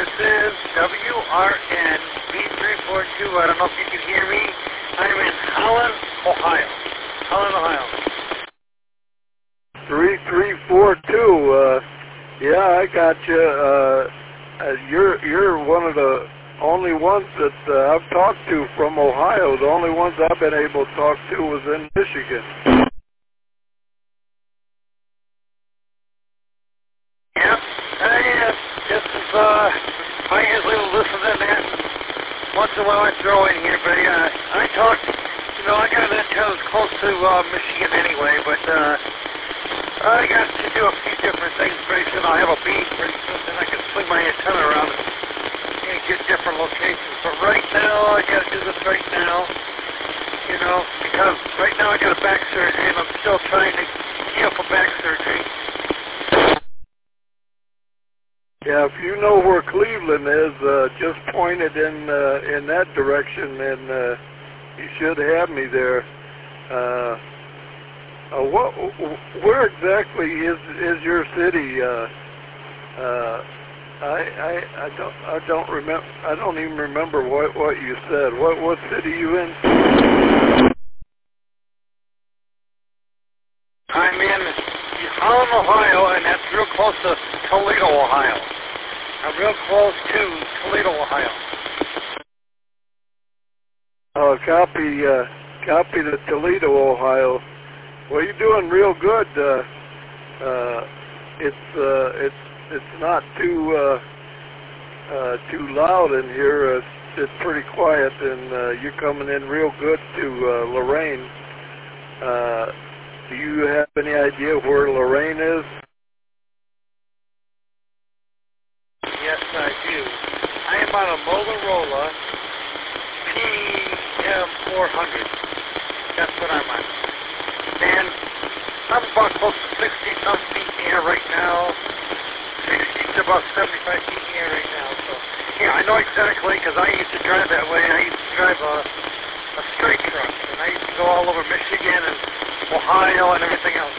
This is WRN B342. I don't know if you can hear me. I'm in Holland, Ohio. Holland, Ohio. 3342. Yeah, I got you. You're one of the only ones that I've talked to from Ohio. The only ones I've been able to talk to was in Michigan. Yeah, this is, I usually listen to that. Once in a while I throw in here, but I talked, I got an antenna close to Michigan anyway, but I got to do a few different things. Pretty soon I'll have a beam pretty soon, and I can swing my antenna around and get different locations. But right now, I got to do this right now, because right now I got a back surgery, and I'm still trying to heal from back surgery. Yeah, if you know where Cleveland is, just point it in that direction, and you should have me there. Where exactly is your city? I don't remember. I don't even remember what you said. What city you in? I'm in Holland, Ohio, and that's real close to Toledo, Ohio. I'm real close to Toledo, Ohio. Copy to Toledo, Ohio. Well, you're doing real good. It's not too loud in here. It's pretty quiet, and you're coming in real good to Lorain. Do you have any idea where Lorain is? Yes, I do. I am on a Motorola PM400. That's what I'm on. And I'm about close to 60-some feet in the air right now. 60 to about 75 feet in the air right now. So, yeah, I know exactly, because I used to drive that way. I used to drive a straight truck, and I used to go all over Michigan and Ohio and everything else.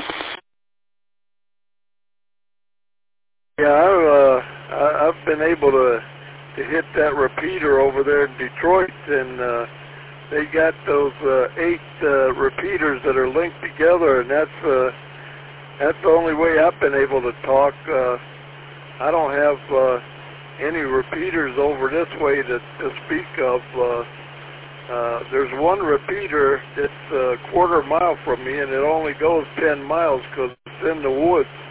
Yeah, I've been able to hit that repeater over there in Detroit, and they got those 8 repeaters that are linked together, and that's the only way I've been able to talk. I don't have any repeaters over this way to speak of. There's one repeater that's a quarter mile from me, and it only goes 10 miles because it's in the woods.